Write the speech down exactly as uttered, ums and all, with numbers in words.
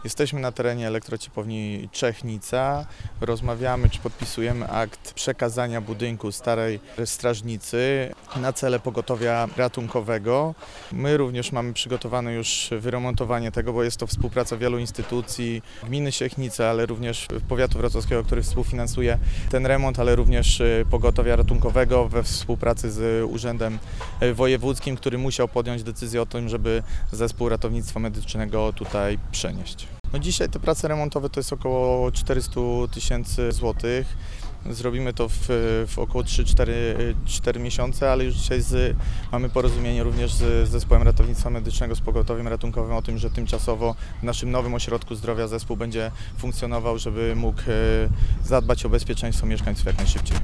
Jesteśmy na terenie elektrociepłowni Czechnica. Rozmawiamy, czy podpisujemy akt przekazania budynku starej strażnicy na cele pogotowia ratunkowego. My również mamy przygotowane już wyremontowanie tego, bo jest to współpraca wielu instytucji, gminy Siechnice, ale również powiatu wrocławskiego, który współfinansuje ten remont, ale również pogotowia ratunkowego we współpracy z Urzędem Wojewódzkim, który musiał podjąć decyzję o tym, żeby zespół ratownictwa medycznego tutaj przenieść. No dzisiaj te prace remontowe to jest około czterysta tysięcy złotych. Zrobimy to w, w około trzy cztery miesiące, ale już dzisiaj z, mamy porozumienie również z zespołem ratownictwa medycznego, z pogotowiem ratunkowym o tym, że tymczasowo w naszym nowym ośrodku zdrowia zespół będzie funkcjonował, żeby mógł zadbać o bezpieczeństwo mieszkańców jak najszybciej.